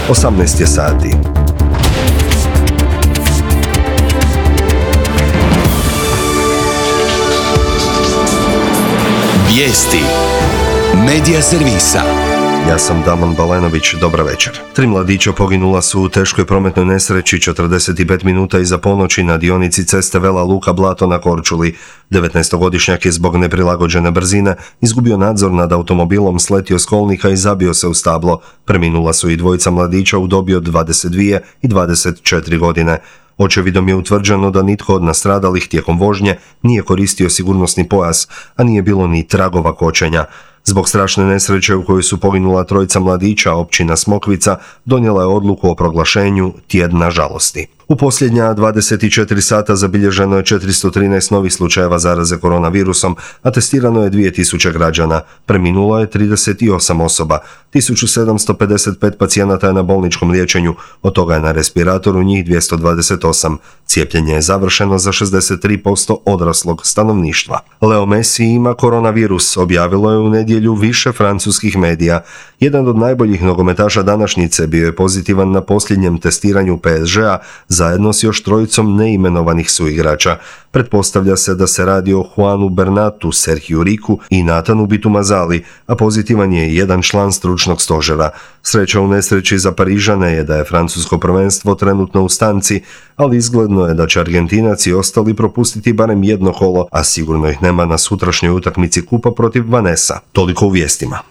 18 je sati. Vijesti Medija servisa. Ja sam Damon Balenović, dobra večer. 3 mladića poginula su u teškoj prometnoj nesreći 45 minuta iza ponoći na dionici ceste Vela Luka Blato na Korčuli. 19-godišnjak je zbog neprilagođene brzine izgubio nadzor nad automobilom, sletio s kolnika i zabio se u stablo. Preminula su i dvojica mladića u dobi od 22 i 24 godine. Očevidom je utvrđeno da nitko od nastradalih tijekom vožnje nije koristio sigurnosni pojas, a nije bilo ni tragova kočenja. Zbog strašne nesreće u kojoj su poginula trojica mladića, općina Smokvica donijela je odluku o proglašenju tjedna žalosti. U posljednja 24 sata zabilježeno je 413 novih slučajeva zaraze koronavirusom, a testirano je 2000 građana. Preminulo je 38 osoba. 1755 pacijenata je na bolničkom liječenju, od toga je na respiratoru njih 228. Cijepljenje je završeno za 63% odraslog stanovništva. Leo Messi ima koronavirus, objavilo je u nedjelju više francuskih medija. Jedan od najboljih nogometaša današnjice bio je pozitivan na posljednjem testiranju PSG-a zajedno s još trojicom neimenovanih suigrača. Pretpostavlja se da se radi o Juanu Bernatu, Sergiju Riku i Natanu Bitumazali, a pozitivan je jedan član stručnog stožera. Sreća u nesreći za Parižane je da je francusko prvenstvo trenutno u stanci, ali izgledno je da će Argentinac i ostali propustiti barem jedno kolo, a sigurno ih nema na sutrašnjoj utakmici kupa protiv Vanessa. Toliko u vijestima.